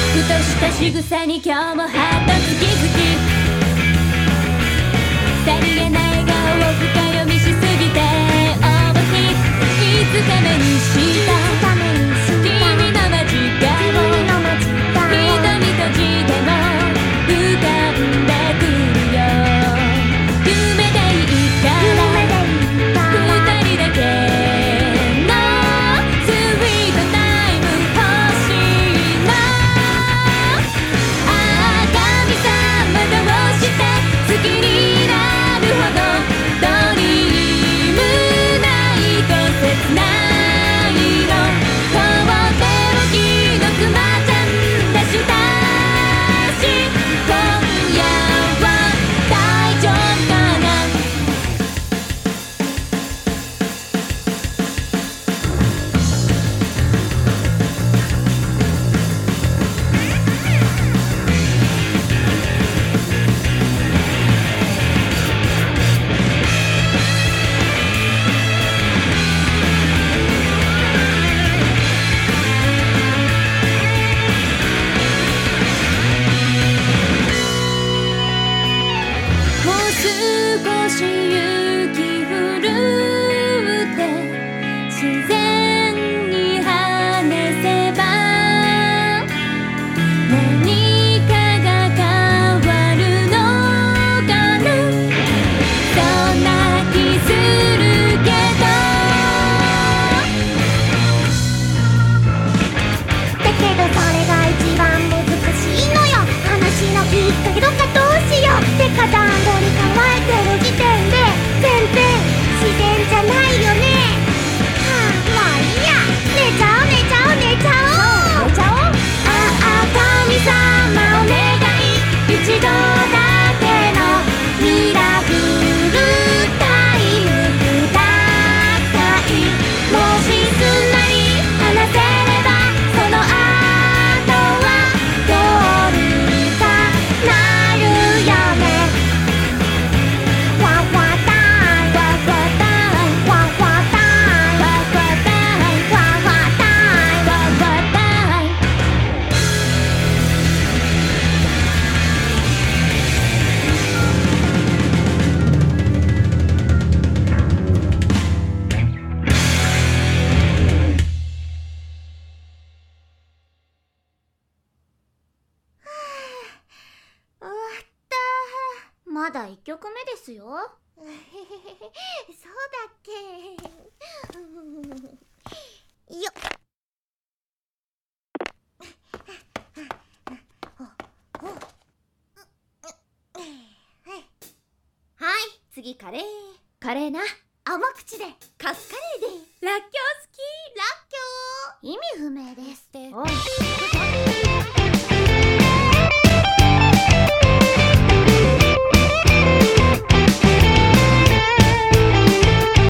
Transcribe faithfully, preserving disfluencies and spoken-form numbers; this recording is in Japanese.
ふとした仕草に今日もハートズキズキ、さりげな笑顔を深読みしすぎてオーバーヒート、いつか目にした君の間近を瞳閉じても浮かんでくるよ。夢でいいから二人だけのスイートタイム欲しいの。ああ神様どうして好きになるほどドリームないと切ないの。とっても気のクマちゃんでしたし、今夜は大丈夫かな。もう少し雪降るって自然に話せば何かが変わるのかな。そんな気するけど、 だけどそれが一番難しいのよ。話のきっかけとかどうしようってか段取り考えてる時点で全然自然じゃないよね。はあ、もういいや、寝ちゃおう寝ちゃおう寝ちゃおう寝ちゃおう。ああ神様お願い、一度だけのミラクルタイムください。もしすんなり話せればその後はどうにかなるよね。わわたいわわたいわわたいわわたいわわたいわわたい。終わった。まだいっきょくめですよ。そうだっけ。よっ。はい、次カレー。 カレーな。 甘口でカツカレーで。 らっきょう好き。 らっきょう。意味不明です。 おい